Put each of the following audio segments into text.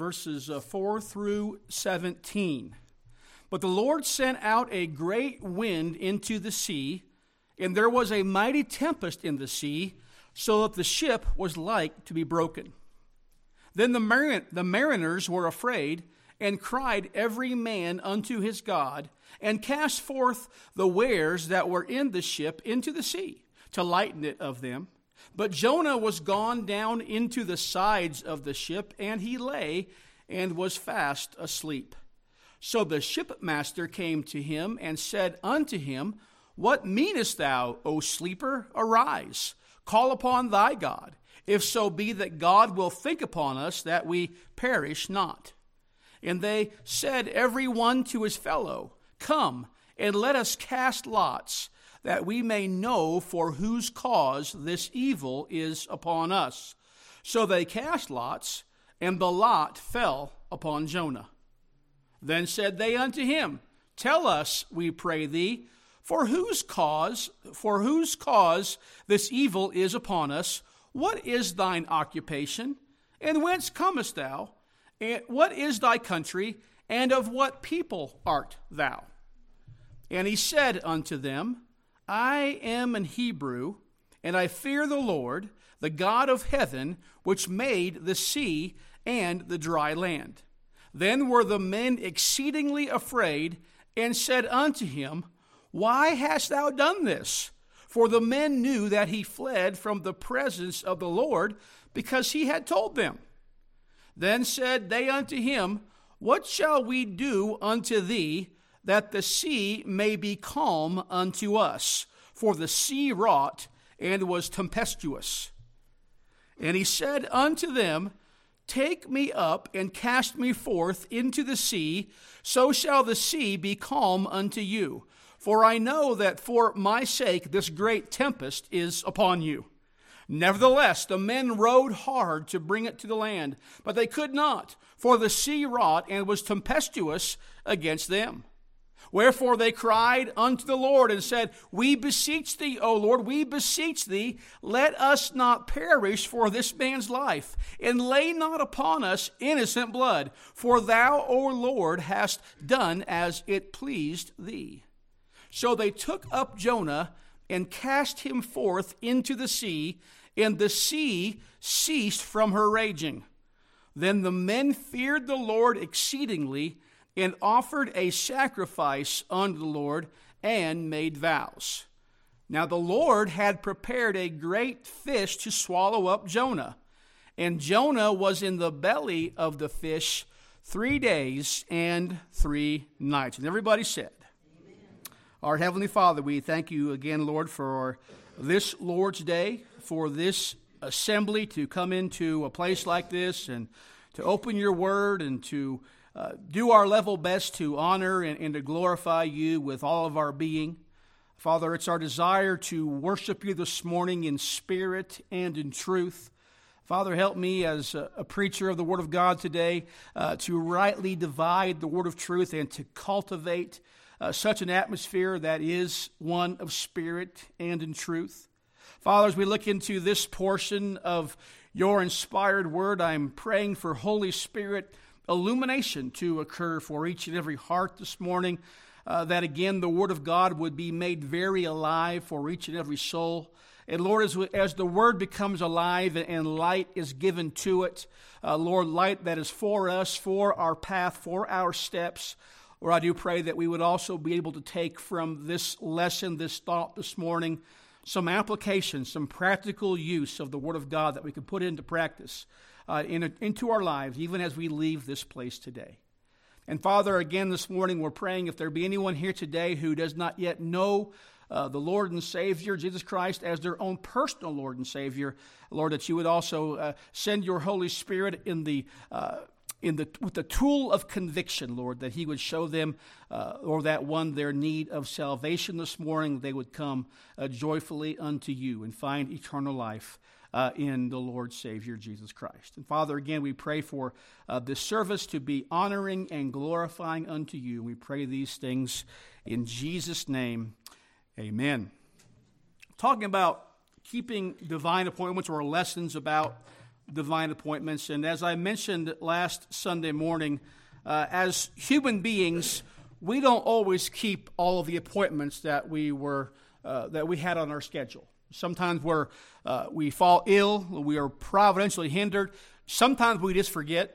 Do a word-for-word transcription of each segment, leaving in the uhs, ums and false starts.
verses uh, four through seventeen. But the Lord sent out a great wind into the sea, and there was a mighty tempest in the sea, so that the ship was like to be broken. Then the, marin- the mariners were afraid, and cried every man unto his God, and cast forth the wares that were in the ship into the sea, to lighten it of them. But Jonah was gone down into the sides of the ship, and he lay and was fast asleep. So the shipmaster came to him and said unto him, What meanest thou, O sleeper? Arise, call upon thy God, if so be that God will think upon us that we perish not. And they said every one to his fellow, Come, and let us cast lots, that we may know for whose cause this evil is upon us. So they cast lots, and the lot fell upon Jonah. Then said they unto him, Tell us, we pray thee, for whose cause, for whose cause this evil is upon us? What is thine occupation? And whence comest thou? And what is thy country? And of what people art thou? And he said unto them, I am an Hebrew, and I fear the Lord, the God of heaven, which made the sea and the dry land. Then were the men exceedingly afraid, and said unto him, Why hast thou done this? For the men knew that he fled from the presence of the Lord, because he had told them. Then said they unto him, What shall we do unto thee, that the sea may be calm unto us? For the sea wrought, and was tempestuous. And he said unto them, Take me up, and cast me forth into the sea, so shall the sea be calm unto you. For I know that for my sake this great tempest is upon you. Nevertheless, the men rowed hard to bring it to the land, but they could not, for the sea wrought and was tempestuous against them. Wherefore they cried unto the Lord and said, We beseech thee, O Lord, we beseech thee, let us not perish for this man's life, and lay not upon us innocent blood, for thou, O Lord, hast done as it pleased thee. So they took up Jonah and cast him forth into the sea, and the sea ceased from her raging. Then the men feared the Lord exceedingly, and offered a sacrifice unto the Lord, and made vows. Now the Lord had prepared a great fish to swallow up Jonah. And Jonah was in the belly of the fish three days and three nights. And everybody said, Amen. Our Heavenly Father, we thank you again, Lord, for this Lord's Day, for this assembly to come into a place like this and to open your word and to Uh, do our level best to honor and, and to glorify you with all of our being. Father, it's our desire to worship you this morning in spirit and in truth. Father, help me as a, a preacher of the Word of God today uh, to rightly divide the Word of truth and to cultivate uh, such an atmosphere that is one of spirit and in truth. Father, as we look into this portion of your inspired Word, I'm praying for Holy Spirit illumination to occur for each and every heart this morning, uh, that again the Word of God would be made very alive for each and every soul. And Lord, as, we, as the Word becomes alive and light is given to it, uh, Lord, light that is for us, for our path, for our steps, Lord, I do pray that we would also be able to take from this lesson, this thought this morning, some application, some practical use of the Word of God that we can put into practice Uh, in a, into our lives, even as we leave this place today. And Father, again this morning we're praying if there be anyone here today who does not yet know uh, the Lord and Savior, Jesus Christ, as their own personal Lord and Savior, Lord, that you would also uh, send your Holy Spirit in the uh, in the with the tool of conviction, Lord, that He would show them uh, or that one their need of salvation this morning, they would come uh, joyfully unto you and find eternal life Uh, in the Lord Savior Jesus Christ. And Father, again, we pray for uh, this service to be honoring and glorifying unto you. We pray these things in Jesus' name. Amen. Talking about keeping divine appointments or lessons about divine appointments. And as I mentioned last Sunday morning, uh, as human beings, we don't always keep all of the appointments that we were uh, that we had on our schedule. Sometimes we're uh, we fall ill, we are providentially hindered. Sometimes we just forget,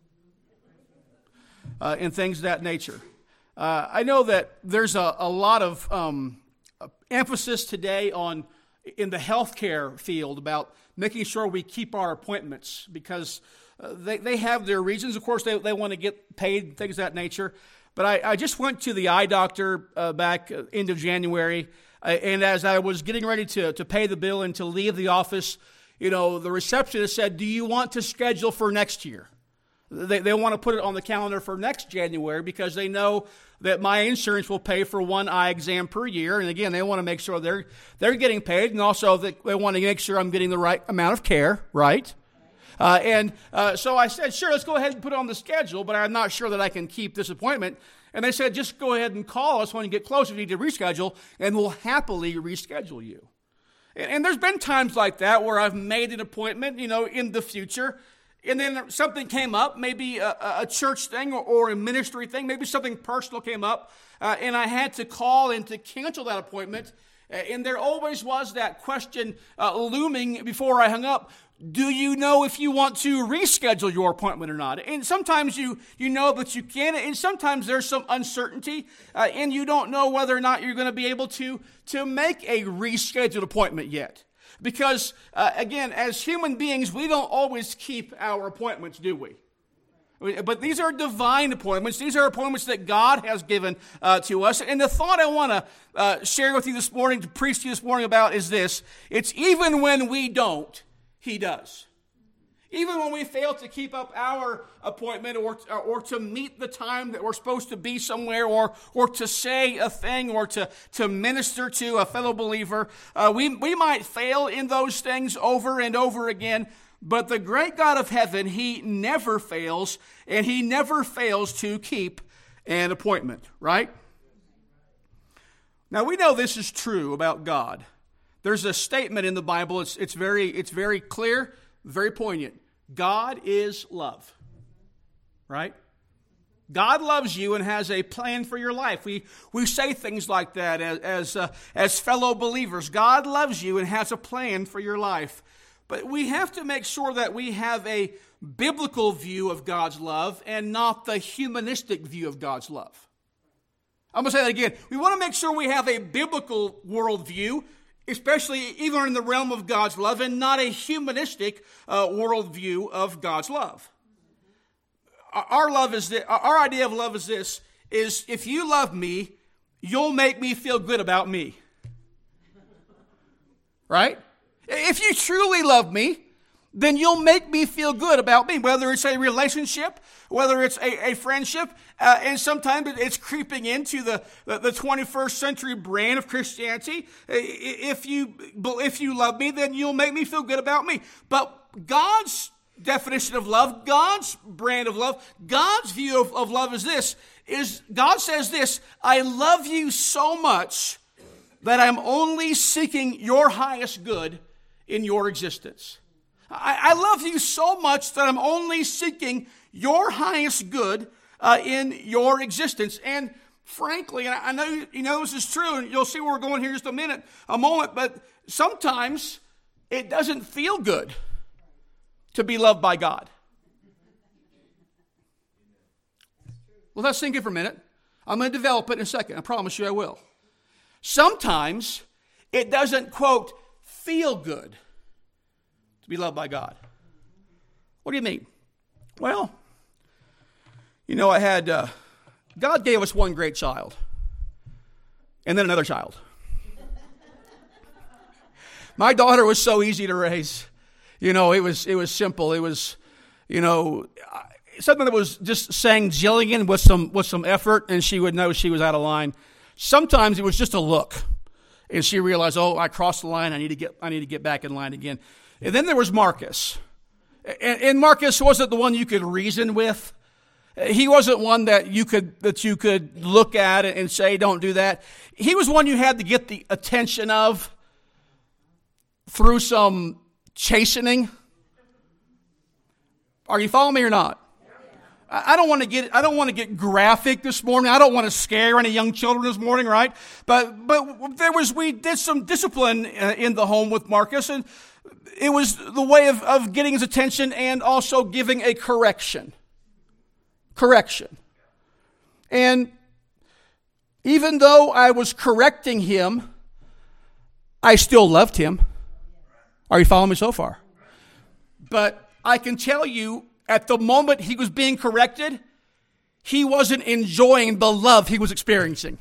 uh, and things of that nature. Uh, I know that there's a, a lot of um, emphasis today on in the healthcare field about making sure we keep our appointments because uh, they, they have their reasons. Of course, they, they want to get paid, things of that nature. But I, I just went to the eye doctor uh, back uh, end of January, uh, and as I was getting ready to, to pay the bill and to leave the office, you know, the receptionist said, "Do you want to schedule for next year?" They, they want to put it on the calendar for next January because they know that my insurance will pay for one eye exam per year. And again, they want to make sure they're they're getting paid, and also they, they want to make sure I'm getting the right amount of care, right? Uh, and uh, so I said, sure, let's go ahead and put it on the schedule, but I'm not sure that I can keep this appointment. And they said, just go ahead and call us when you get closer. You need to reschedule, and we'll happily reschedule you. And, and there's been times like that where I've made an appointment, you know, in the future, and then something came up, maybe a, a church thing or, or a ministry thing, maybe something personal came up, uh, and I had to call and to cancel that appointment. And there always was that question uh, looming before I hung up. Do you know if you want to reschedule your appointment or not? And sometimes you, you know, but you can't. And sometimes there's some uncertainty, uh, and you don't know whether or not you're going to be able to, to make a rescheduled appointment yet. Because, uh, again, as human beings, we don't always keep our appointments, do we? But these are divine appointments. These are appointments that God has given uh, to us. And the thought I want to uh, share with you this morning, to preach to you this morning about is this. It's even when we don't, He does. Even when we fail to keep up our appointment or, or to meet the time that we're supposed to be somewhere or, or to say a thing or to, to minister to a fellow believer, uh, we, we might fail in those things over and over again. But the great God of heaven, He never fails, and He never fails to keep an appointment, right? Now, we know this is true about God. There's a statement in the Bible, it's, it's, very, it's very clear, very poignant. God is love, right? God loves you and has a plan for your life. We we say things like that as, as, uh, as fellow believers. God loves you and has a plan for your life. But we have to make sure that we have a biblical view of God's love and not the humanistic view of God's love. I'm going to say that again. We want to make sure we have a biblical worldview, especially even in the realm of God's love, and not a humanistic uh, worldview of God's love. Our love is this, our idea of love is this, is if you love me, you'll make me feel good about me. Right? If you truly love me, then you'll make me feel good about me, whether it's a relationship, whether it's a, a friendship, uh, and sometimes it's creeping into the, the, the twenty-first century brand of Christianity. If you, if you love me, then you'll make me feel good about me. But God's definition of love, God's brand of love, God's view of, of love is this, is God says this, I love you so much that I'm only seeking your highest good in your existence. I, I love you so much that I'm only seeking your highest good uh, in your existence. And frankly, and I know you know this is true, and you'll see where we're going here in just a minute, a moment, but sometimes it doesn't feel good to be loved by God. Well, let's think it for a minute. I'm going to develop it in a second. I promise you I will. Sometimes it doesn't, quote, feel good to be loved by God. What do you mean? Well, you know, I had, uh, God gave us one great child and then another child. My daughter was so easy to raise. You know, it was it was simple. It was, you know, something that was just saying Jillian with some with some effort, and she would know she was out of line. Sometimes it was just a look, and she realized, oh, I crossed the line. I need to get I need to get back in line again. And then there was Marcus, and, and Marcus wasn't the one you could reason with. He wasn't one that you could that you could look at and say, don't do that. He was one you had to get the attention of through some chastening, Are you following me or not? I don't want to get I don't want to get graphic this morning. I don't want to scare any young children this morning, right? But but there was we did some discipline uh, in the home with Marcus, and it was the way of, of getting his attention and also giving a correction. Correction. And even though I was correcting him, I still loved him. Are you following me so far? But I can tell you, at the moment he was being corrected, he wasn't enjoying the love he was experiencing.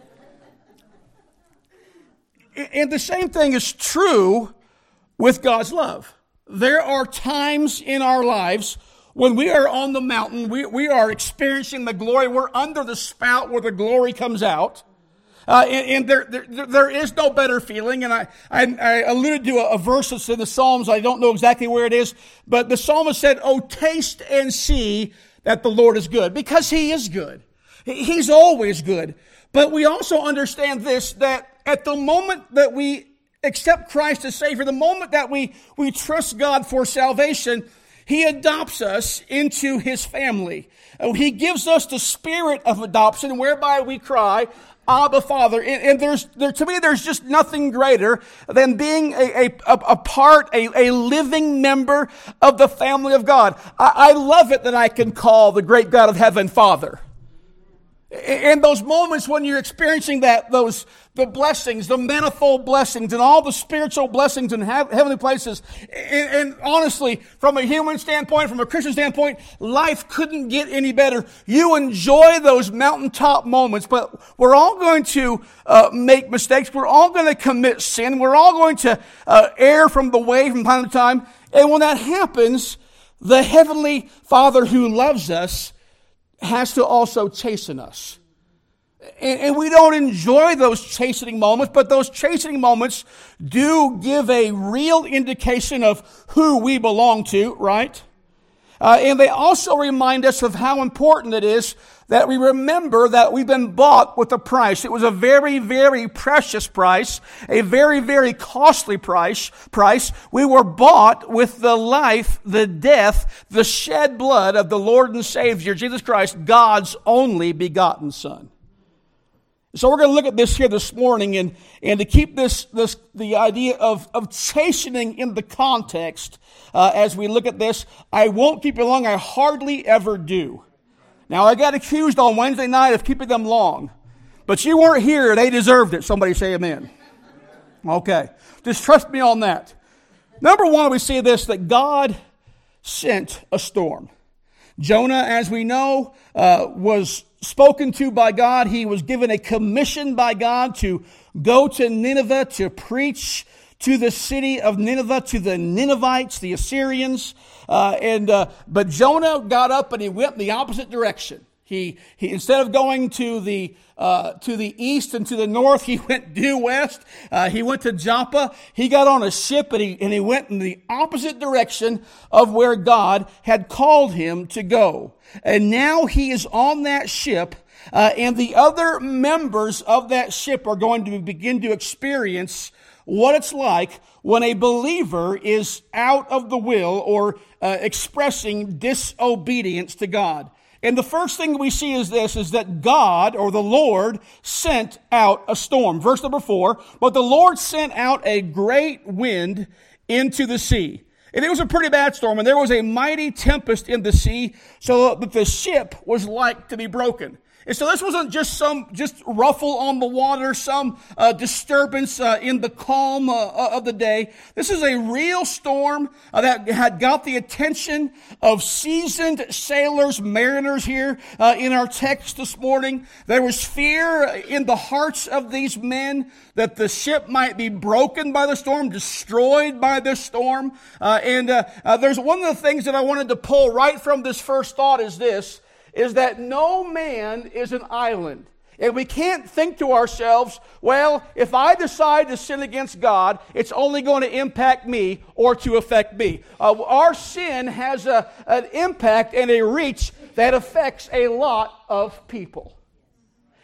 And the same thing is true with God's love. There are times in our lives when we are on the mountain, we, we are experiencing the glory, we're under the spout where the glory comes out. Uh, and and there, there there is no better feeling. And I, I, I alluded to a, a verse that's in the Psalms. I don't know exactly where it is. But the psalmist said, "Oh, taste and see that the Lord is good." Because he is good. He's always good. But we also understand this, that at the moment that we accept Christ as Savior, the moment that we, we trust God for salvation, he adopts us into his family. He gives us the spirit of adoption, whereby we cry, Abba, Father. And, and there's, there, to me, there's just nothing greater than being a, a, a part, a, a living member of the family of God. I, I love it that I can call the great God of heaven Father. In those moments when you're experiencing that, those, the blessings, the manifold blessings, and all the spiritual blessings in heavenly places. And, and honestly, from a human standpoint, from a Christian standpoint, life couldn't get any better. You enjoy those mountaintop moments, but we're all going to uh, make mistakes. We're all going to commit sin. We're all going to uh, err from the way from time to time. And when that happens, the Heavenly Father who loves us has to also chasten us. And, and we don't enjoy those chastening moments, but those chastening moments do give a real indication of who we belong to, right? Uh, and they also remind us of how important it is that we remember that we've been bought with a price. It was a very, very precious price, a very, very costly price. Price. We were bought with the life, the death, the shed blood of the Lord and Savior, Jesus Christ, God's only begotten Son. So we're going to look at this here this morning, and, and to keep this, this the idea of, of chastening in the context uh, as we look at this. I won't keep it long. I hardly ever do. Now, I got accused on Wednesday night of keeping them long. But you weren't here. They deserved it. Somebody say amen. Okay. Just trust me on that. Number one, we see this, that God sent a storm. Jonah, as we know, uh, was spoken to by God. He was given a commission by God to go to Nineveh to preach to the city of Nineveh, to the Ninevites, the Assyrians. Uh, and uh, but Jonah got up and he went in the opposite direction. He, he instead of going to the uh, to the east and to the north, he went due west. Uh, he went to Joppa. He got on a ship and he and he went in the opposite direction of where God had called him to go. And now he is on that ship, uh, and the other members of that ship are going to begin to experience what it's like when a believer is out of the will or uh, expressing disobedience to God. And the first thing we see is this, is that God, or the Lord, sent out a storm. Verse number four, but the Lord sent out a great wind into the sea. And it was a pretty bad storm, and there was a mighty tempest in the sea, so that the ship was like to be broken. And so this wasn't just some just ruffle on the water, some uh, disturbance uh, in the calm uh, of the day. This is a real storm uh, that had got the attention of seasoned sailors, mariners here uh, in our text this morning. There was fear in the hearts of these men that the ship might be broken by the storm, destroyed by this storm. Uh, and uh, uh, there's one of the things that I wanted to pull right from this first thought is this, is that no man is an island. And we can't think to ourselves, well, if I decide to sin against God, it's only going to impact me or to affect me. Uh, our sin has a, an impact and a reach that affects a lot of people.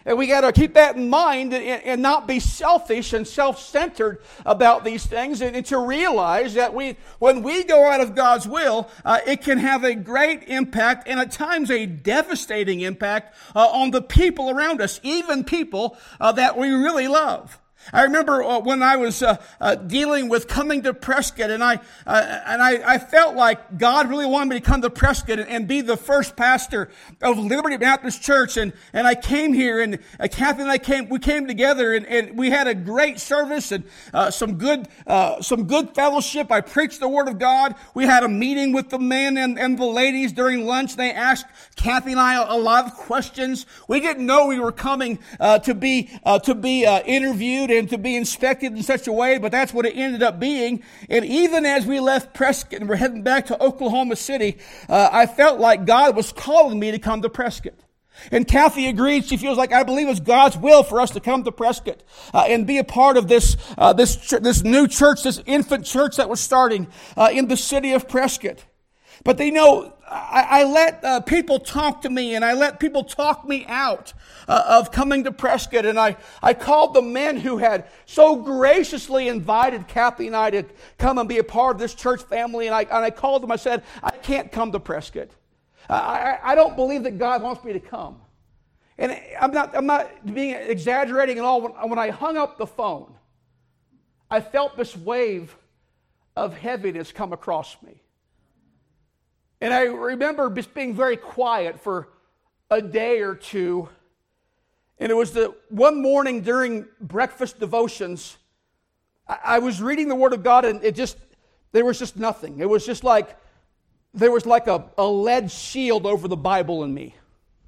And we got to keep that in mind and, and not be selfish and self-centered about these things, and, and to realize that we, when we go out of God's will, uh, it can have a great impact and at times a devastating impact uh, on the people around us, even people uh, that we really love. I remember uh, when I was uh, uh, dealing with coming to Prescott, and I uh, and I, I felt like God really wanted me to come to Prescott and, and be the first pastor of Liberty Baptist Church. And, and I came here, and uh, Kathy and I came. We came together, and, and we had a great service and uh, some good uh, some good fellowship. I preached the Word of God. We had a meeting with the men and, and the ladies during lunch. They asked Kathy and I a, a lot of questions. We didn't know we were coming uh, to be uh, to be uh, interviewed and to be inspected in such a way, but that's what it ended up being. And even as we left Prescott and we're heading back to Oklahoma City, uh, I felt like God was calling me to come to Prescott. And Kathy agreed. She feels like, I believe it's God's will for us to come to Prescott uh, and be a part of this uh, this ch- this new church, this infant church that was starting uh, in the city of Prescott. But they know, I, I let uh, people talk to me, and I let people talk me out uh, of coming to Prescott. And I, I called the men who had so graciously invited Kathy and I to come and be a part of this church family. And I, and I called them. I said, I can't come to Prescott. I, I, I don't believe that God wants me to come. And I'm not, I'm not being exaggerating at all. When, when I hung up the phone, I felt this wave of heaviness come across me. And I remember just being very quiet for a day or two. And it was the one morning during breakfast devotions, I, I was reading the Word of God, and it just, there was just nothing. It was just like, there was like a, a lead shield over the Bible in me.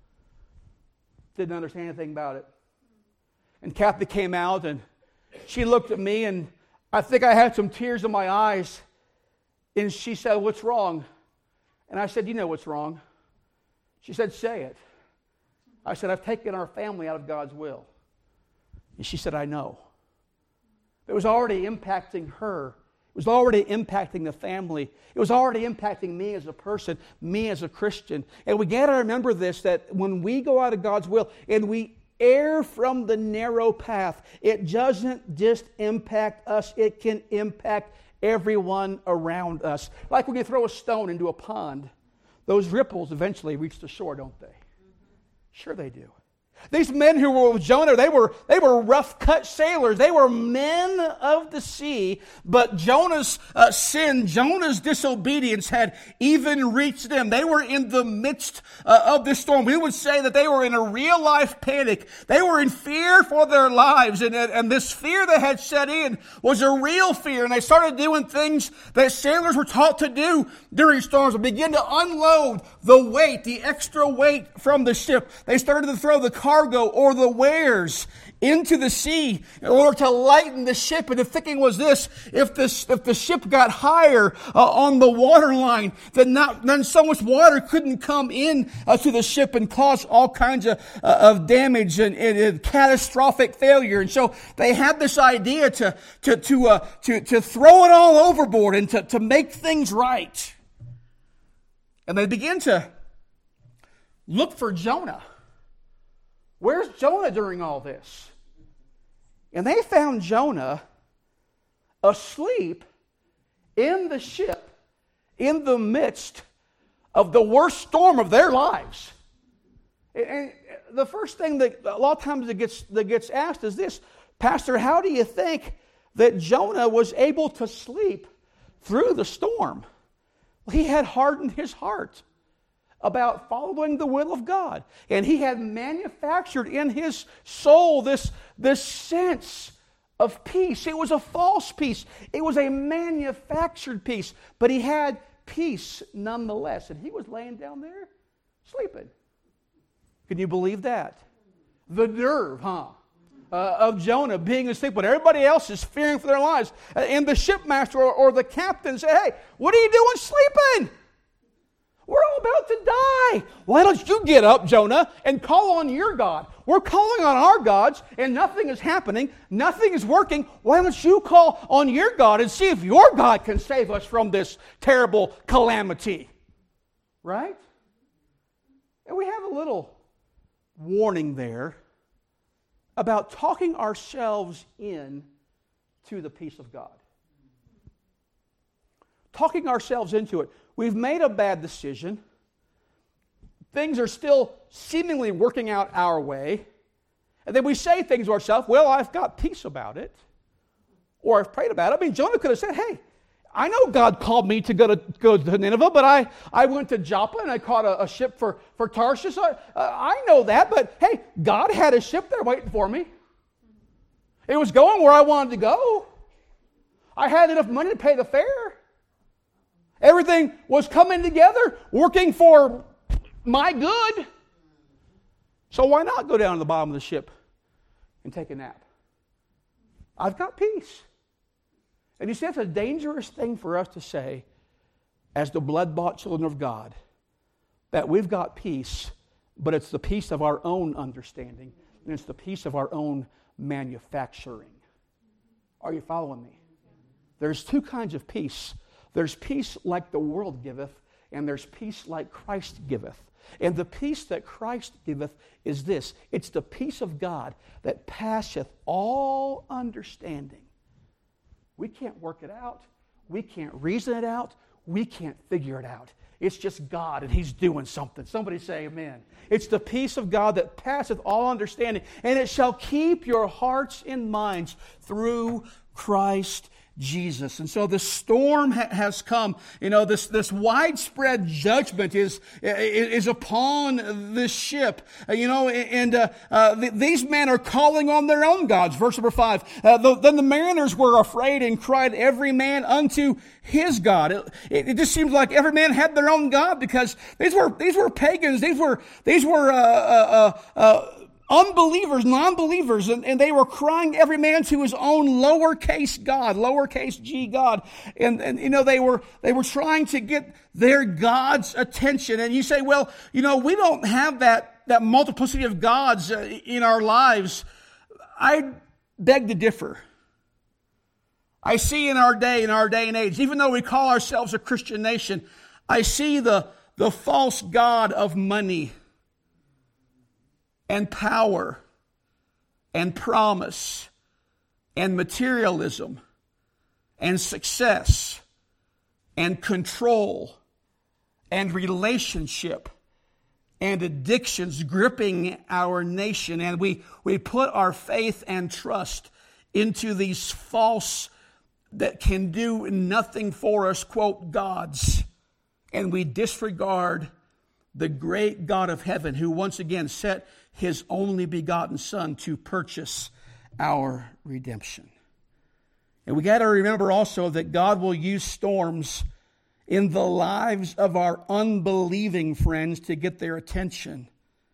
Didn't understand anything about it. And Kathy came out, and she looked at me, and I think I had some tears in my eyes. And she said, what's wrong? And I said, you know what's wrong. She said, say it. I said, I've taken our family out of God's will. And she said, I know. It was already impacting her. It was already impacting the family. It was already impacting me as a person, me as a Christian. And we got to remember this, that when we go out of God's will and we err from the narrow path, it doesn't just impact us, it can impact everyone around us. Like when you throw a stone into a pond, those ripples eventually reach the shore, don't they? Sure they do. These men who were with Jonah, they were, they were rough-cut sailors. They were men of the sea, but Jonah's uh, sin, Jonah's disobedience had even reached them. They were in the midst uh, of this storm. We would say that they were in a real-life panic. They were in fear for their lives, and, and this fear that had set in was a real fear, and they started doing things that sailors were taught to do during storms. They began to unload the weight, the extra weight from the ship. They started to throw the cargo or the wares into the sea in order to lighten the ship. And the thinking was this: if the if the ship got higher uh, on the water line, then not then so much water couldn't come in uh, to the ship and cause all kinds of uh, of damage and, and, and catastrophic failure. And so they had this idea to to to uh, to to throw it all overboard and to to make things right. And they began to look for Jonah. Where's Jonah during all this? And they found Jonah asleep in the ship in the midst of the worst storm of their lives. And the first thing that a lot of times that gets, that gets asked is this: Pastor, how do you think that Jonah was able to sleep through the storm? Well, he had hardened his heart about following the will of God. And he had manufactured in his soul this, this sense of peace. It was a false peace. It was a manufactured peace. But he had peace nonetheless. And he was laying down there sleeping. Can you believe that? The nerve, huh? Uh, of Jonah being asleep when everybody else is fearing for their lives. And the shipmaster or, or the captain said, hey, what are you doing sleeping? We're all about to die. Why don't you get up, Jonah, and call on your God? We're calling on our gods, and nothing is happening. Nothing is working. Why don't you call on your God and see if your God can save us from this terrible calamity? Right? And we have a little warning there. about talking ourselves in to the peace of God. Talking ourselves into it. We've made a bad decision. Things are still seemingly working out our way. And then we say things to ourselves, well, I've got peace about it. Or I've prayed about it. I mean, Jonah could have said, hey, I know God called me to go to, go to Nineveh, but I, I went to Joppa and I caught a, a ship for, for Tarshish. I, uh, I know that, but hey, God had a ship there waiting for me. It was going where I wanted to go. I had enough money to pay the fare. Everything was coming together, working for my good. So why not go down to the bottom of the ship and take a nap? I've got peace. And you see, that's a dangerous thing for us to say as the blood-bought children of God, that we've got peace, but it's the peace of our own understanding, and it's the peace of our own manufacturing. Are you following me? There's two kinds of peace. There's peace like the world giveth, and there's peace like Christ giveth. And the peace that Christ giveth is this. It's the peace of God that passeth all understanding. We can't work it out. We can't reason it out. We can't figure it out. It's just God, and He's doing something. Somebody say amen. It's the peace of God that passeth all understanding, and it shall keep your hearts and minds through Christ Jesus. And so the storm ha- has come. You know, this, this widespread judgment is, is upon this ship. Uh, you know, and uh, uh, th- these men are calling on their own gods. Verse number five. Uh, the, then the mariners were afraid and cried every man unto his God. It, it, it just seems like every man had their own God, because these were these were pagans. These were these were uh, uh, uh, uh, unbelievers, non-believers, and, and they were crying every man to his own lowercase God, lowercase g God. And, and you know, they were they were trying to get their God's attention. And you say, well, you know, we don't have that, that multiplicity of gods uh, in our lives. I beg to differ. I see in our day, in our day and age, even though we call ourselves a Christian nation, I see the, the false god of money and power and promise and materialism and success and control and relationship and addictions gripping our nation. And we, we put our faith and trust into these false that can do nothing for us, quote, gods. And we disregard the great God of heaven, who once again set His only begotten Son to purchase our redemption. And we got to remember also that God will use storms in the lives of our unbelieving friends to get their attention.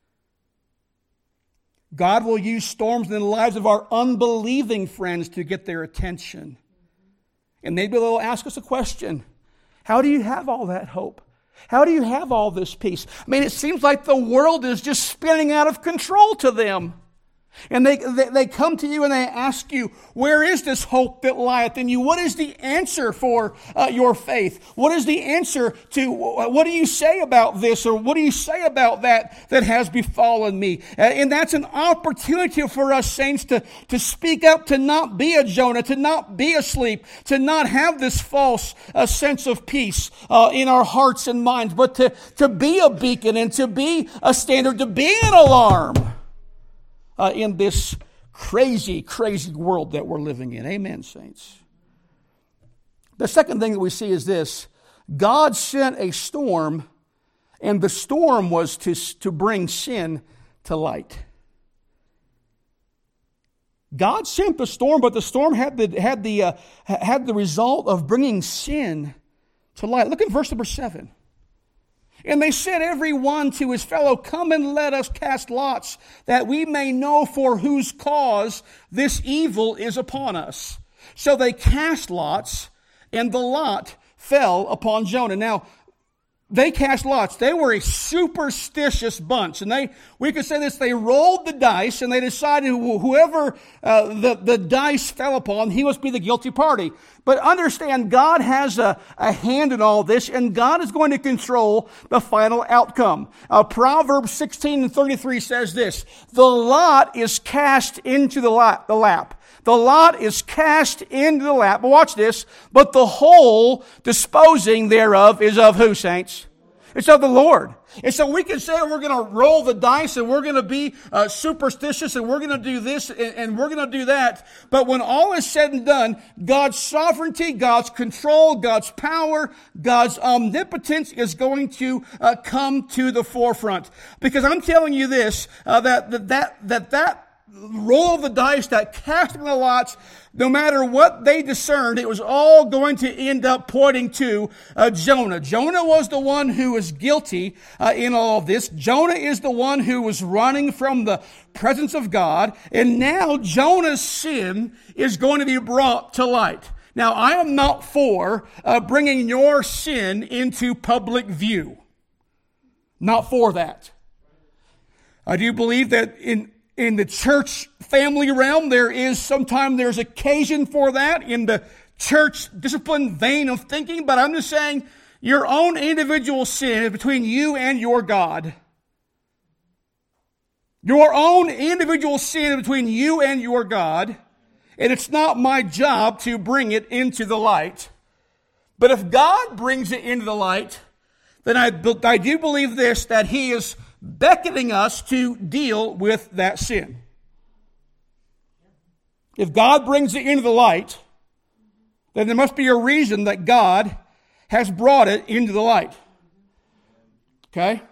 God will use storms in the lives of our unbelieving friends to get their attention. And maybe they'll ask us a question. How do you have all that hope? How do you have all this peace? I mean, it seems like the world is just spinning out of control to them. And they, they, they come to you and they ask you, where is this hope that lieth in you? What is the answer for uh, your faith? What is the answer to, what do you say about this, or what do you say about that that has befallen me? Uh, and that's an opportunity for us saints to, to speak up, to not be a Jonah, to not be asleep, to not have this false uh, sense of peace uh, in our hearts and minds, but to, to be a beacon and to be a standard, to be an alarm. Uh, in this crazy, crazy world that we're living in. Amen, saints. The second thing that we see is this. God sent a storm, and the storm was to, to bring sin to light. God sent the storm, but the storm had the, had the, uh, had the result of bringing sin to light. Look at verse number seven. And they said every one to his fellow, come and let us cast lots, that we may know for whose cause this evil is upon us. So they cast lots, and the lot fell upon Jonah. Now, they cast lots. They were a superstitious bunch. And they, we could say this, they rolled the dice and they decided whoever uh, the, the dice fell upon, he must be the guilty party. But understand, God has a, a hand in all this, and God is going to control the final outcome. Uh, Proverbs sixteen and thirty-three says this, the lot is cast into the lap. The lap. The lot is cast into the lap. But watch this. But the whole disposing thereof is of who, saints? It's of the Lord. And so we can say we're going to roll the dice and we're going to be uh, superstitious and we're going to do this and, and we're going to do that. But when all is said and done, God's sovereignty, God's control, God's power, God's omnipotence is going to uh, come to the forefront. Because I'm telling you this, uh, that, that, that, that, that roll of the dice, that casting of the lots, no matter what they discerned, it was all going to end up pointing to uh, Jonah. Jonah was the one who was guilty uh, in all of this. Jonah is the one who was running from the presence of God. And now Jonah's sin is going to be brought to light. Now, I am not for uh, bringing your sin into public view. Not for that. I do believe that in In the church family realm, there is sometimes there's occasion for that in the church discipline vein of thinking, but I'm just saying your own individual sin is between you and your God. Your own individual sin is between you and your God, and it's not my job to bring it into the light. But if God brings it into the light, then I, I do believe this, that He is beckoning us to deal with that sin. If God brings it into the light, then there must be a reason that God has brought it into the light. Okay?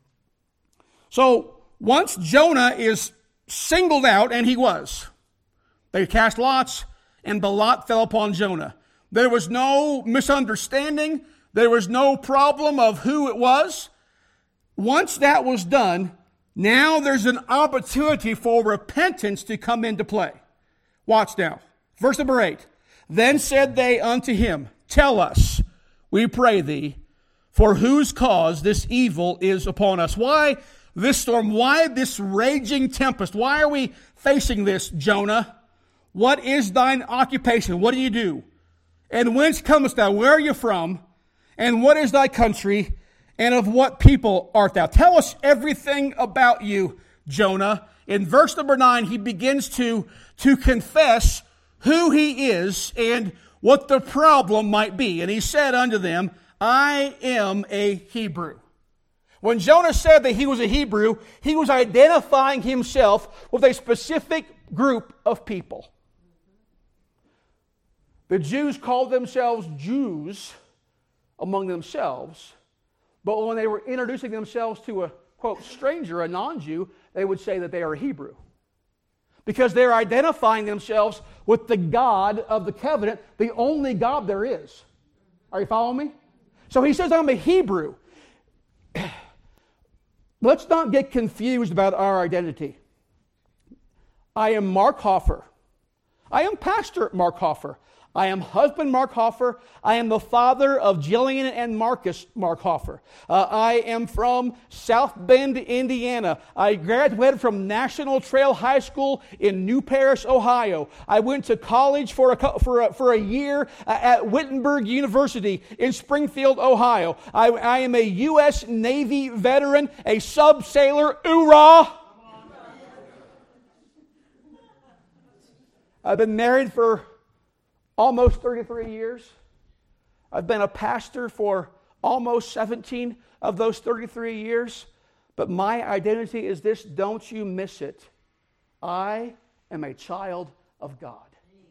So, once Jonah is singled out, and he was, they cast lots, and the lot fell upon Jonah. There was no misunderstanding. There was no problem of who it was. Once that was done, now there's an opportunity for repentance to come into play. Watch now. Verse number eight. Then said they unto him, tell us, we pray thee, for whose cause this evil is upon us. Why this storm? Why this raging tempest? Why are we facing this, Jonah? What is thine occupation? What do you do? And whence comest thou? Where are you from? And what is thy country? And of what people art thou? Tell us everything about you, Jonah. In verse number nine, he begins to, to confess who he is and what the problem might be. And he said unto them, I am a Hebrew. When Jonah said that he was a Hebrew, he was identifying himself with a specific group of people. The Jews called themselves Jews among themselves. But when they were introducing themselves to a, quote, stranger, a non-Jew, they would say that they are a Hebrew. Because they're identifying themselves with the God of the covenant, the only God there is. Are you following me? So he says, I'm a Hebrew. Let's not get confused about our identity. I am Mark Hoffer. I am Pastor Mark Hoffer. I am husband Mark Hoffer. I am the father of Jillian and Marcus Mark Hoffer. Uh, I am from South Bend, Indiana. I graduated from National Trail High School in New Paris, Ohio. I went to college for a, for a, for a year at Wittenberg University in Springfield, Ohio. I, I am a U S Navy veteran, a sub-sailor. Oorah! I've been married for almost thirty-three years. I've been a pastor for almost seventeen of those thirty-three years. But my identity is this, don't you miss it. I am a child of God.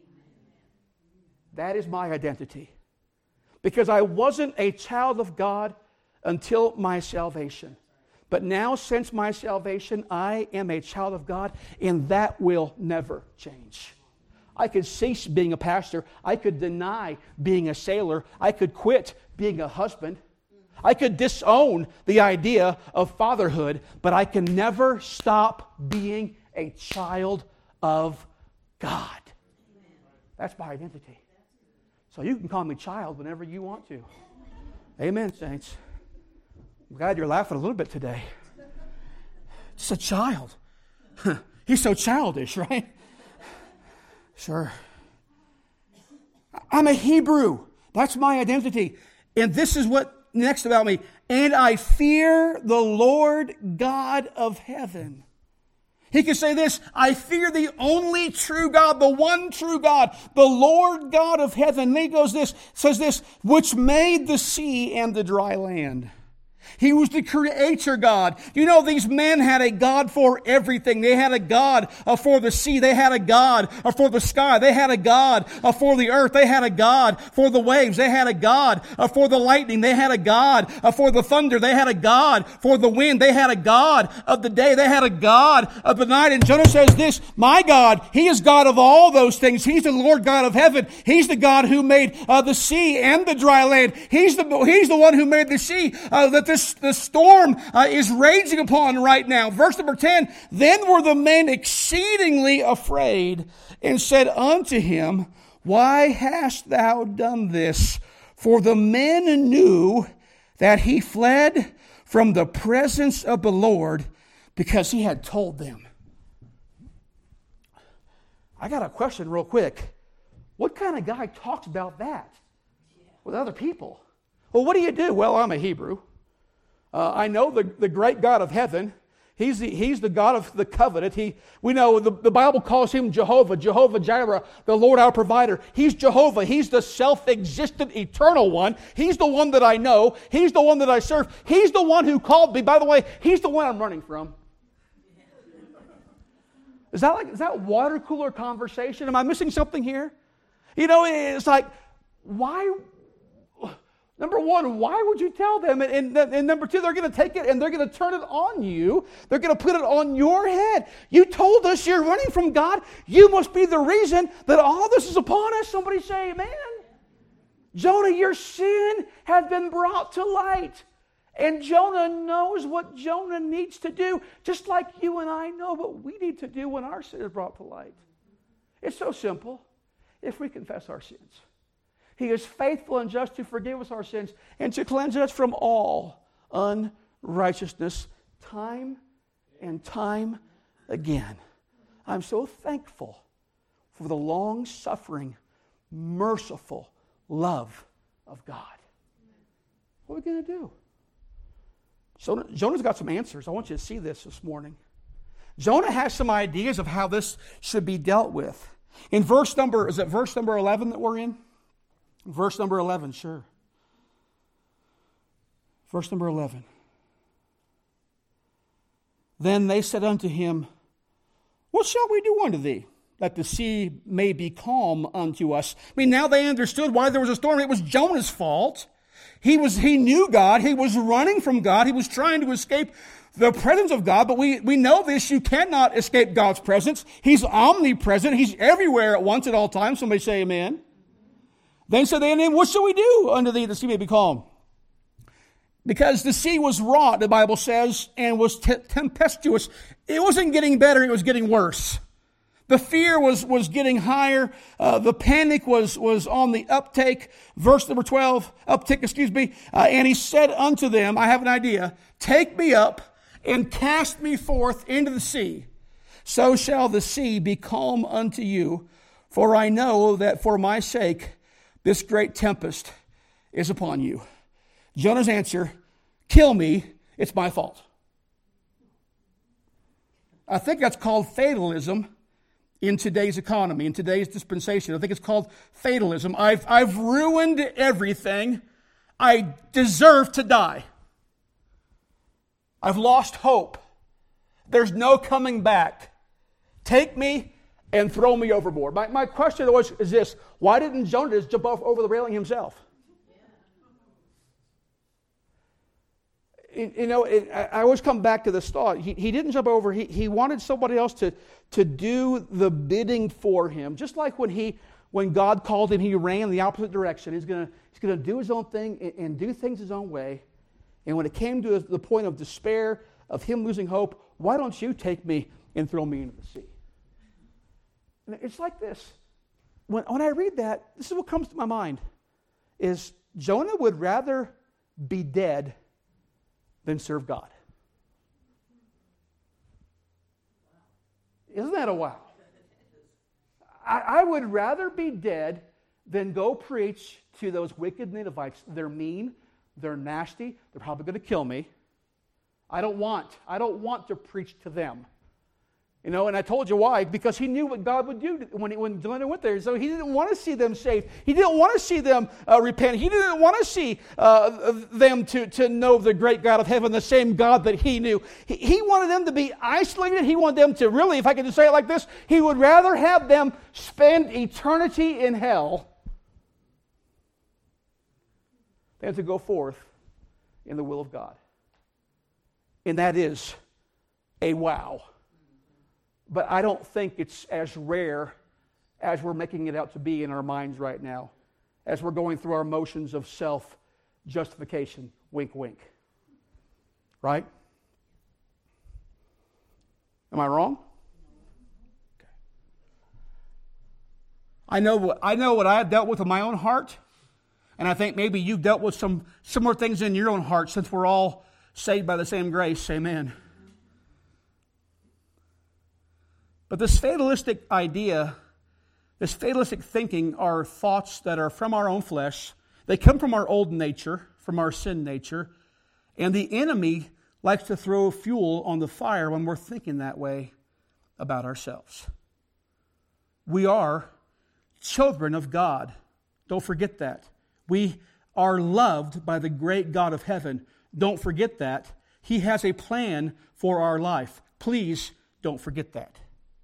That is my identity. Because I wasn't a child of God until my salvation. But now, since my salvation, I am a child of God, and that will never change. I could cease being a pastor. I could deny being a sailor. I could quit being a husband. I could disown the idea of fatherhood, but I can never stop being a child of God. That's my identity. So you can call me child whenever you want to. Amen, saints. I'm glad you're laughing a little bit today. It's a child. He's so childish, right? Sure. I'm a Hebrew. That's my identity. And this is what next about me. And I fear the Lord God of heaven. He could say this, I fear the only true God, the one true God, the Lord God of heaven. And he goes this, says this, which made the sea and the dry land. He was the creator God. You know, these men had a God for everything. They had a God uh, for the sea. They had a God uh, for the sky. They had a God uh, for the earth. They had a God for the waves. They had a God uh, for the lightning. They had a God uh, for the thunder. They had a God for the wind. They had a God of the day. They had a God of the night. And Jonah says this, my God, He is God of all those things. He's the Lord God of heaven. He's the God who made uh, the sea and the dry land. He's the, He's the one who made the sea uh, that this the storm uh, is raging upon right now. Verse number ten, then were the men exceedingly afraid and said unto him, why hast thou done this? For the men knew that he fled from the presence of the Lord because he had told them. I got a question real quick. What kind of guy talks about that with other people? Well, what do you do? Well, I'm a Hebrew. Uh, I know the, the great God of heaven. He's the, he's the God of the covenant. He, we know the, the Bible calls Him Jehovah, Jehovah Jireh, the Lord our provider. He's Jehovah. He's the self-existent, eternal one. He's the one that I know. He's the one that I serve. He's the one who called me. By the way, He's the one I'm running from. Is that like, is that water cooler conversation? Am I missing something here? You know, it's like, why... Number one, why would you tell them? And, and, and number two, they're going to take it and they're going to turn it on you. They're going to put it on your head. You told us you're running from God. You must be the reason that all this is upon us. Somebody say amen. Jonah, your sin has been brought to light. And Jonah knows what Jonah needs to do, just like you and I know what we need to do when our sin is brought to light. It's so simple. If we confess our sins, He is faithful and just to forgive us our sins and to cleanse us from all unrighteousness time and time again. I'm so thankful for the long-suffering, merciful love of God. What are we going to do? Jonah, Jonah's got some answers. I want you to see this this morning. Jonah has some ideas of how this should be dealt with. In verse number, is it verse number eleven that we're in? Verse number eleven, sure. Verse number eleven. Then they said unto him, what shall we do unto thee, that the sea may be calm unto us? I mean, now they understood why there was a storm. It was Jonah's fault. He was, he knew God. He was running from God. He was trying to escape the presence of God. But we, we know this. You cannot escape God's presence. He's omnipresent. He's everywhere at once at all times. Somebody say amen. Then said they unto him, what shall we do unto thee, the sea may be calm? Because the sea was wrought, the Bible says, and was te- tempestuous. It wasn't getting better, it was getting worse. The fear was, was getting higher. Uh, the panic was, was on the uptake. Verse number twelve, uptick, excuse me. Uh, and he said unto them, I have an idea. Take me up and cast me forth into the sea. So shall the sea be calm unto you. For I know that for my sake this great tempest is upon you. Jonah's answer, kill me, it's my fault. I think that's called fatalism in today's economy, in today's dispensation. I think it's called fatalism. I've, I've ruined everything. I deserve to die. I've lost hope. There's no coming back. Take me and throw me overboard. My, my question was, is this, why didn't Jonah just jump off over the railing himself? You know, it, I always come back to this thought. He, he didn't jump over. He, he wanted somebody else to, to do the bidding for him. Just like when he, when God called him, he ran in the opposite direction. He's going he's to do his own thing and, and do things his own way. And when it came to the point of despair, of him losing hope, why don't you take me and throw me into the sea? And it's like this. When, when I read that, this is what comes to my mind, is Jonah would rather be dead than serve God. Isn't that a wow? I, I would rather be dead than go preach to those wicked Ninevites. They're mean, they're nasty, they're probably going to kill me. I don't want, I don't want to preach to them. You know, and I told you why. Because he knew what God would do when, he, when Jonah went there. So he didn't want to see them saved. He didn't want to see them uh, repent. He didn't want to see uh, them to, to know the great God of heaven, the same God that he knew. He, he wanted them to be isolated. He wanted them to really, if I could just say it like this, he would rather have them spend eternity in hell than to go forth in the will of God. And that is a wow. But I don't think it's as rare as we're making it out to be in our minds right now, as we're going through our motions of self-justification. Wink, wink. Right? Am I wrong? Okay. I know what I know what I have dealt with in my own heart, and I think maybe you've dealt with some similar things in your own heart, since we're all saved by the same grace. Amen. But this fatalistic idea, this fatalistic thinking, are thoughts that are from our own flesh. They come from our old nature, from our sin nature. And the enemy likes to throw fuel on the fire when we're thinking that way about ourselves. We are children of God. Don't forget that. We are loved by the great God of heaven. Don't forget that. He has a plan for our life. Please don't forget that.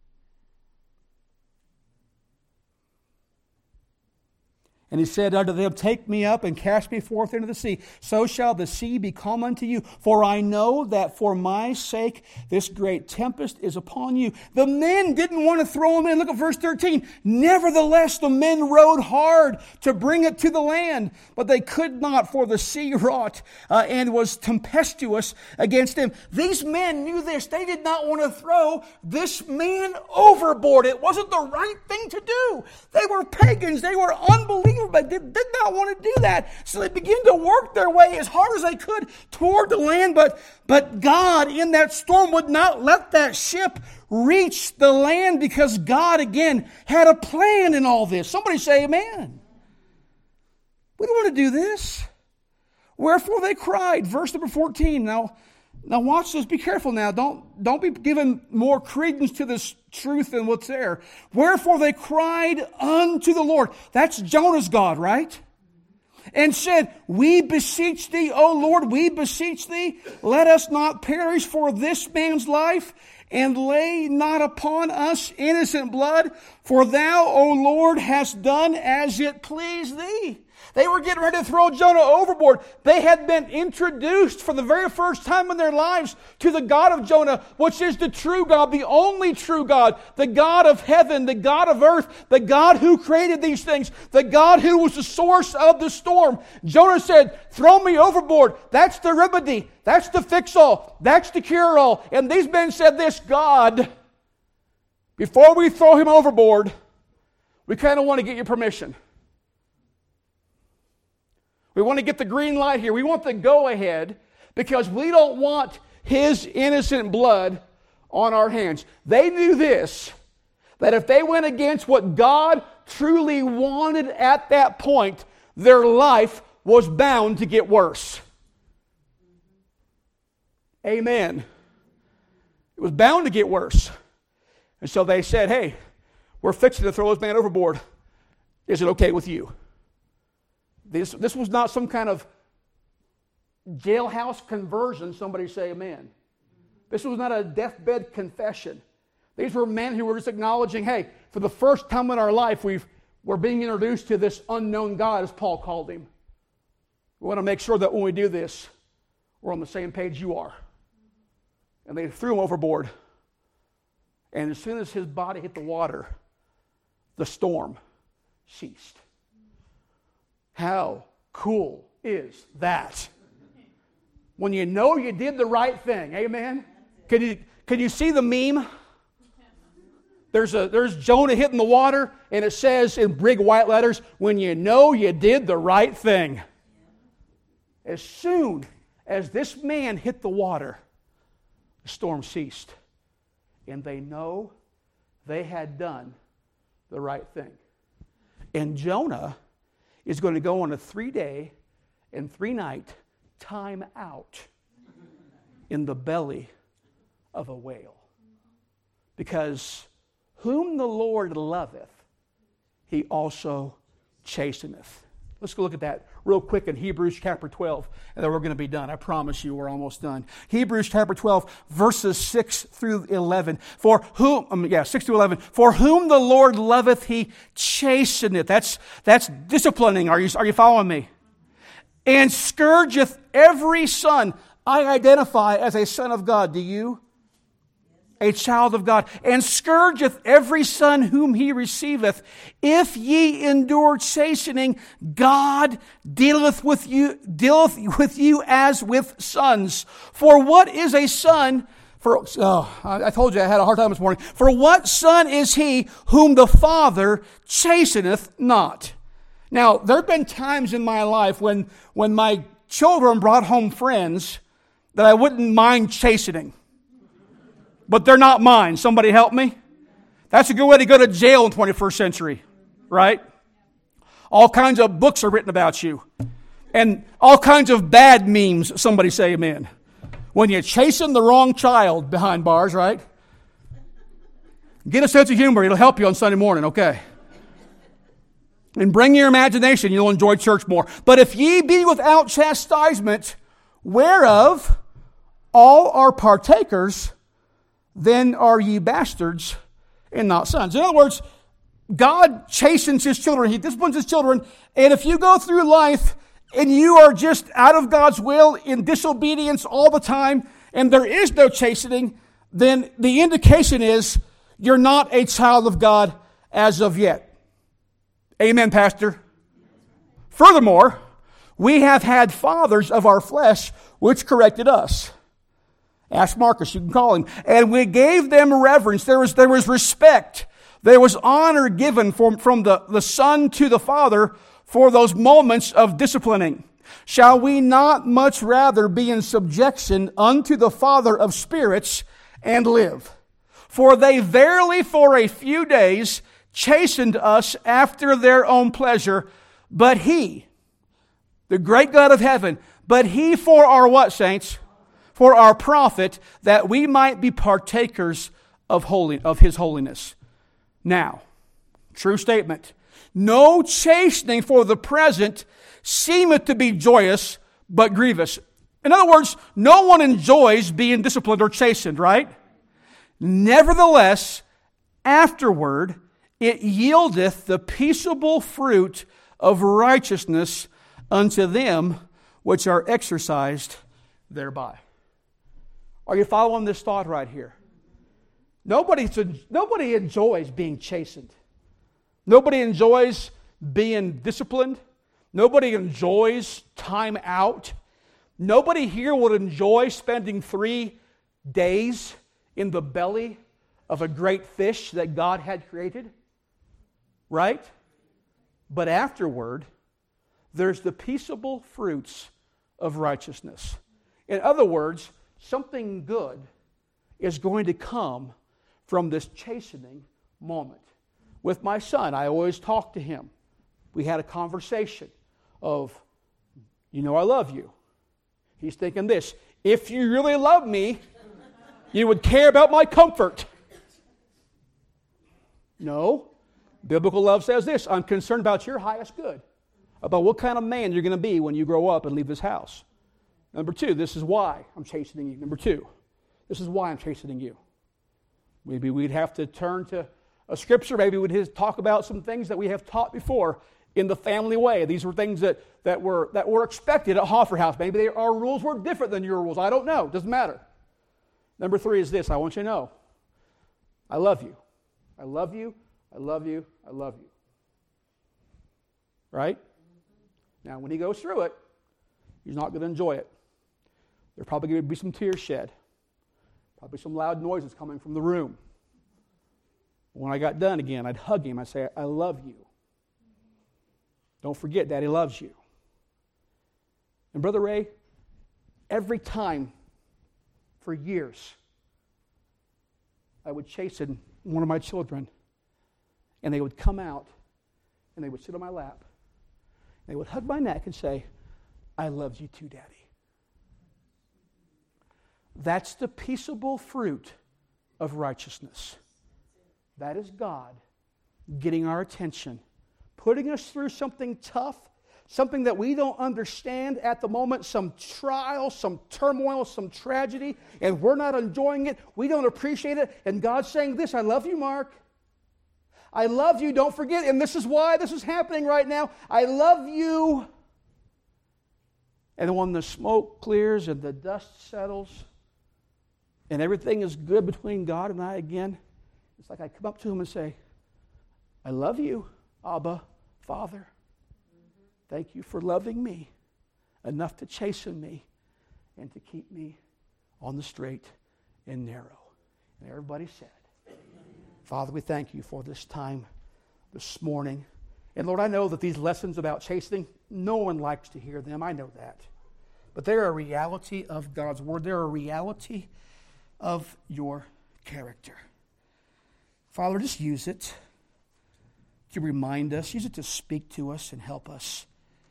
And he said unto them, take me up and cast me forth into the sea. So shall the sea be calm unto you. For I know that for my sake this great tempest is upon you. The men didn't want to throw him in. Look at verse thirteen. Nevertheless, the men rowed hard to bring it to the land. But they could not, for the sea wrought uh, and was tempestuous against them. These men knew this. They did not want to throw this man overboard. It wasn't the right thing to do. They were pagans. They were unbelievers. But did, did not want to do that. So they began to work their way as hard as they could toward the land. But, but God in that storm would not let that ship reach the land, because God, again, had a plan in all this. Somebody say amen. We don't want to do this. Wherefore they cried. Verse number fourteen. Now, now watch this. Be careful now. Don't, don't be giving more credence to this truth than what's there. Wherefore they cried unto the Lord. That's Jonah's God, right? And said, we beseech thee, O Lord, we beseech thee, let us not perish for this man's life, and lay not upon us innocent blood, for thou, O Lord, hast done as it pleased thee. They were getting ready to throw Jonah overboard. They had been introduced for the very first time in their lives to the God of Jonah, which is the true God, the only true God, the God of heaven, the God of earth, the God who created these things, the God who was the source of the storm. Jonah said, throw me overboard. That's the remedy. That's the fix-all. That's the cure-all. And these men said this, God, before we throw him overboard, we kind of want to get your permission. We want to get the green light here. We want the go-ahead, because we don't want his innocent blood on our hands. They knew this, that if they went against what God truly wanted at that point, their life was bound to get worse. Amen. It was bound to get worse. And so they said, hey, we're fixing to throw this man overboard. Is it okay with you? This, this was not some kind of jailhouse conversion. Somebody say amen. This was not a deathbed confession. These were men who were just acknowledging, hey, for the first time in our life, we've, we're being introduced to this unknown God, as Paul called him. We want to make sure that when we do this, we're on the same page you are. And they threw him overboard. And as soon as his body hit the water, the storm ceased. How cool is that? When you know you did the right thing. Amen? Can you, can you see the meme? There's, a, there's Jonah hitting the water, and it says in big white letters, when you know you did the right thing. As soon As this man hit the water, the storm ceased. And they know they had done the right thing. And Jonah is going to go on a three-day and three-night time out in the belly of a whale. Because whom the Lord loveth, he also chasteneth. Let's go look at that real quick in Hebrews chapter twelve, and then we're going to be done. I promise you we're almost done. Hebrews chapter twelve, verses six through eleven. For whom, um, yeah, six through eleven. For whom the Lord loveth, he chasteneth. That's, that's disciplining. Are you, are you following me? And scourgeth every son. I identify as a son of God. Do you? A child of God, and scourgeth every son whom he receiveth. If ye endure chastening, God dealeth with you, dealeth with you as with sons. For what is a son? For oh, I told you I had a hard time this morning. For what son is he whom the Father chasteneth not? Now, there have been times in my life when, when my children brought home friends that I wouldn't mind chastening. But they're not mine. Somebody help me? That's a good way to go to jail in the twenty-first century, right? All kinds of books are written about you. And all kinds of bad memes, somebody say amen. When you're chasing the wrong child behind bars, right? Get a sense of humor. It'll help you on Sunday morning, okay? And bring your imagination. You'll enjoy church more. But if ye be without chastisement, whereof all are partakers, then are ye bastards and not sons. In other words, God chastens His children. He disciplines His children. And if you go through life and you are just out of God's will in disobedience all the time, and there is no chastening, then the indication is you're not a child of God as of yet. Amen, Pastor. Furthermore, we have had fathers of our flesh which corrected us. Ask Marcus, you can call him. And we gave them reverence. There was, there was respect. There was honor given from, from the, the son to the father for those moments of disciplining. Shall we not much rather be in subjection unto the Father of spirits and live? For they verily for a few days chastened us after their own pleasure, but He, the great God of heaven, but He for our what, saints? For our profit, that we might be partakers of holy, of His holiness. Now, true statement. No chastening for the present seemeth to be joyous, but grievous. In other words, no one enjoys being disciplined or chastened, right? Nevertheless, afterward, it yieldeth the peaceable fruit of righteousness unto them which are exercised thereby. Are you following this thought right here? Nobody, nobody enjoys being chastened. Nobody enjoys being disciplined. Nobody enjoys time out. Nobody here would enjoy spending three days in the belly of a great fish that God had created. Right? But afterward, there's the peaceable fruits of righteousness. In other words, something good is going to come from this chastening moment. With my son, I always talk to him. We had a conversation of, you know I love you. He's thinking this, if you really love me, you would care about my comfort. No. Biblical love says this, I'm concerned about your highest good, about what kind of man you're going to be when you grow up and leave this house. Number two, this is why I'm chastening you. Number two, this is why I'm chastening you. Maybe we'd have to turn to a scripture. Maybe we'd talk about some things that we have taught before in the family way. These were things that, that, were, that were expected at Hoffer House. Maybe they, our rules were different than your rules. I don't know. It doesn't matter. Number three is this. I want you to know, I love you. I love you. I love you. I love you. Right? Now, when he goes through it, he's not going to enjoy it. There's probably going to be some tears shed. Probably some loud noises coming from the room. When I got done again, I'd hug him. I'd say, I love you. Don't forget, Daddy loves you. And Brother Ray, every time for years I would chasten one of my children, and they would come out and they would sit on my lap. They would hug my neck and say, I loved you too, Daddy. That's the peaceable fruit of righteousness. That is God getting our attention, putting us through something tough, something that we don't understand at the moment, some trial, some turmoil, some tragedy, and we're not enjoying it. We don't appreciate it. And God's saying this, I love you, Mark. I love you, don't forget. And this is why this is happening right now. I love you. And when the smoke clears and the dust settles and everything is good between God and I again, it's like I come up to him and say, I love you, Abba, Father. Thank you for loving me enough to chasten me and to keep me on the straight and narrow. And everybody said, Father, we thank you for this time this morning. And Lord, I know that these lessons about chastening, no one likes to hear them. I know that. But they're a reality of God's Word. They're a reality of your character. Father, just use it to remind us. Use it to speak to us and help us.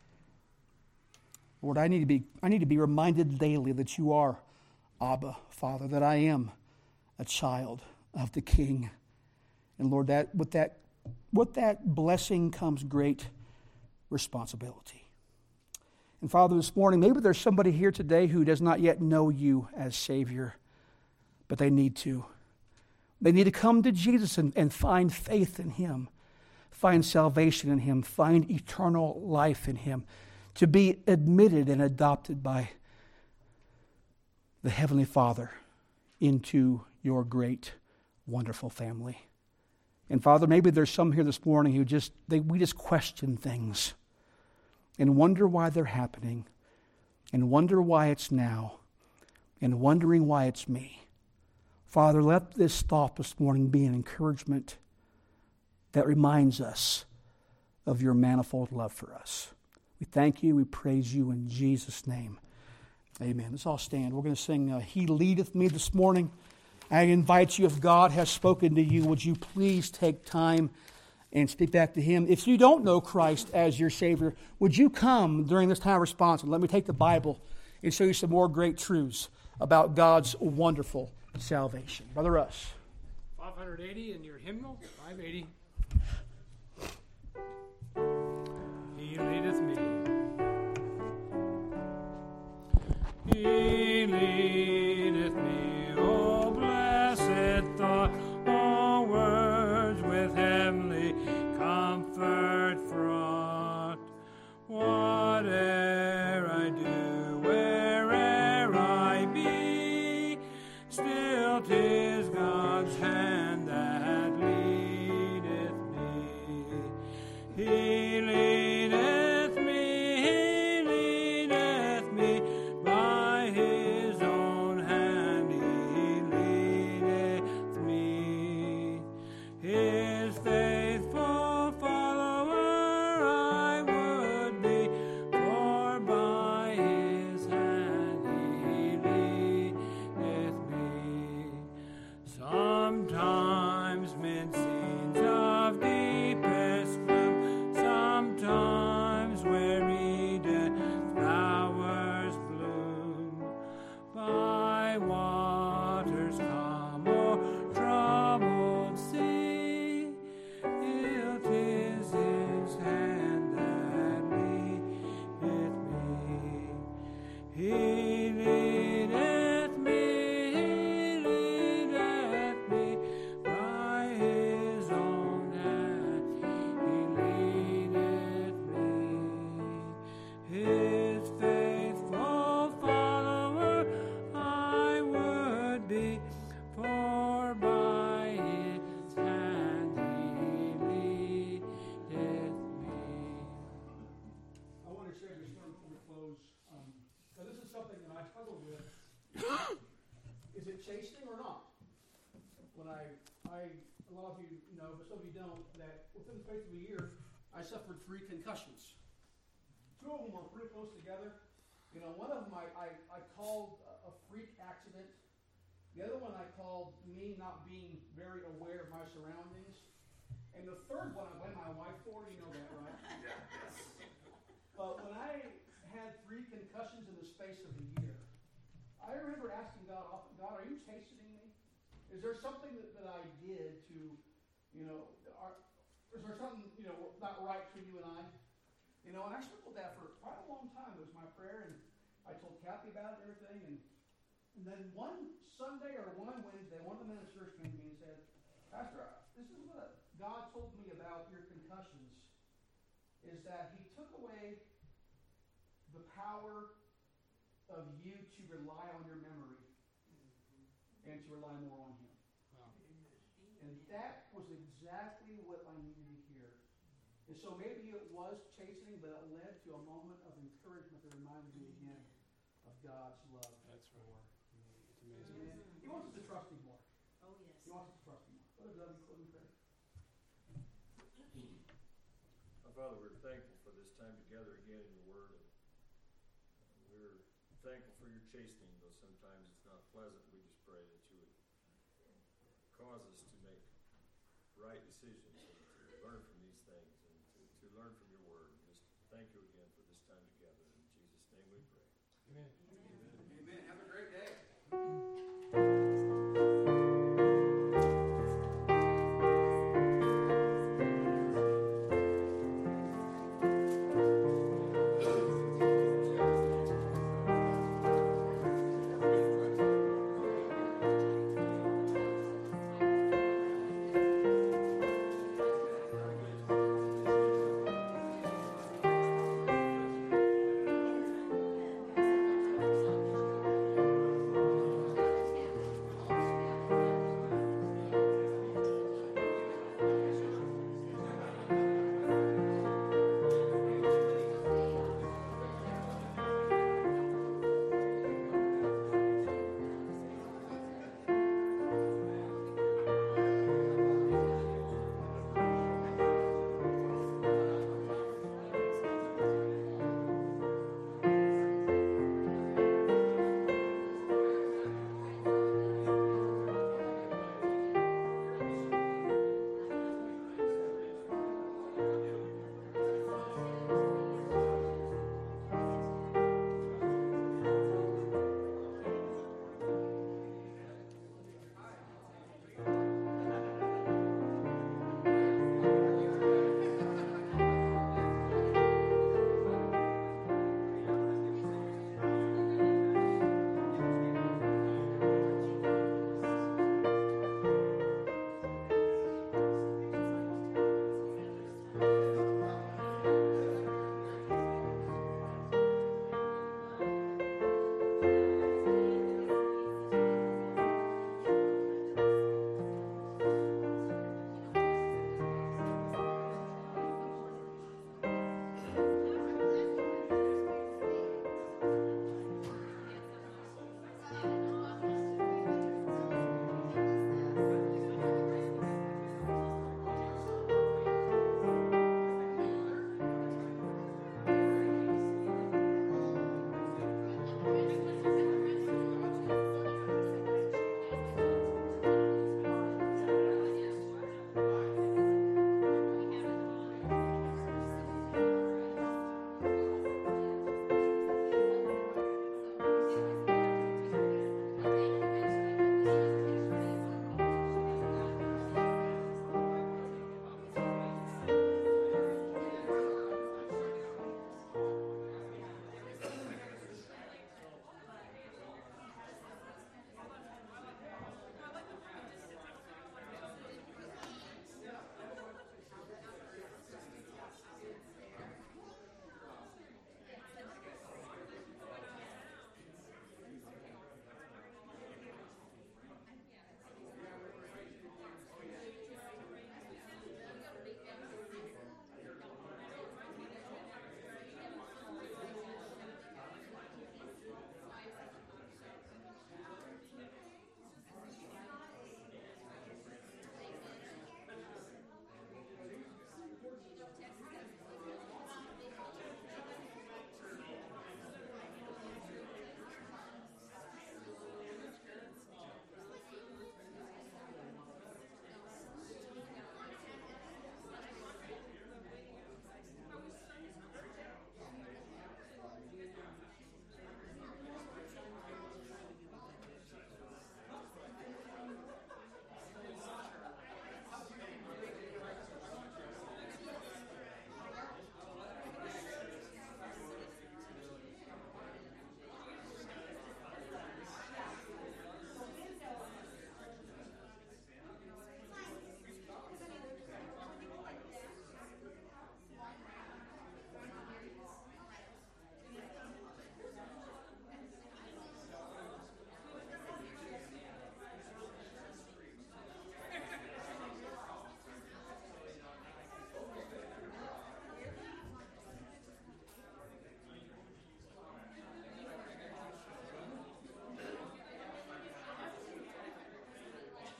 Lord, I need to be, I need to be reminded daily that you are Abba, Father, that I am a child of the King. And Lord, that with that, with that blessing comes great responsibility. And Father, this morning, maybe there's somebody here today who does not yet know you as Savior, but they need to. They need to come to Jesus and, and find faith in him, find salvation in him, find eternal life in him, to be admitted and adopted by the Heavenly Father into your great, wonderful family. And Father, maybe there's some here this morning who just, they, we just question things and wonder why they're happening and wonder why it's now and wondering why it's me. Father, let this thought this morning be an encouragement that reminds us of your manifold love for us. We thank you, we praise you in Jesus' name. Amen. Let's all stand. We're going to sing uh, He Leadeth Me this morning. I invite you, if God has spoken to you, would you please take time and speak back to him. If you don't know Christ as your Savior, would you come during this time of response and let me take the Bible and show you some more great truths about God's wonderful salvation. Brother Russ. five eighty in your hymnal, five eighty. He leadeth me. He leadeth me, oh blessed thought, oh words with heavenly comfort fraught. Whate'er I do, where'er I be, still 'tis God's hand that leadeth me. He leadeth me, he leadeth me, by his own hand he leadeth me. His faithful follower I would be, for by his hand he leadeth me. Sometimes mid scenes of deepest gloom, sometimes where Eden's flowers bloom, by waters calm or troubled sea, till 'tis his hand that leadeth me. He leadeth me, he leadeth me, by his own hand he leadeth me. His faithful follower I would be, for by his hand he leadeth me. I want to share this story before we close. Um, so this is something that I struggle with. Is it chastening or not? When I, I, a lot of you know, but some of you don't, that within the space of a year, I suffered three concussions. Two of them were pretty close together, You know, one of them I, I, I called a, a freak accident. The other one I called me not being very aware of my surroundings. And the third one I blame my wife for. You know that, right? Yeah. But when I had three concussions in the space of a year, I remember asking God, God, are you chastening me? Is there something that, that I did to, you know, are, is there something, you know, not right for you and I? You know, and I struggled with that for quite a long time. It was my prayer, and I told Kathy about it and everything. And, and then one Sunday or one Wednesday, one of the ministers came to me and said, Pastor, this is what God told me about your concussions, is that he took away the power of you to rely on your memory and to rely more on him. Wow. And that was exactly what I needed to hear. And so maybe it was chastening, but it led to a moment of encouragement that reminded me again of God's love. That's for right. It's amazing. Amen. He wants us to trust him more. Oh, yes. He wants us to trust him more. What does that include, Craig? Our Father, we're thankful for this time together again in your word. And we're thankful for your chastening, though sometimes it's not pleasant. We just pray that you would cause us to make right decisions and to learn from these things and to, to learn from your word. And just thank you again for this time together. In Jesus' name we pray. Amen. Amen.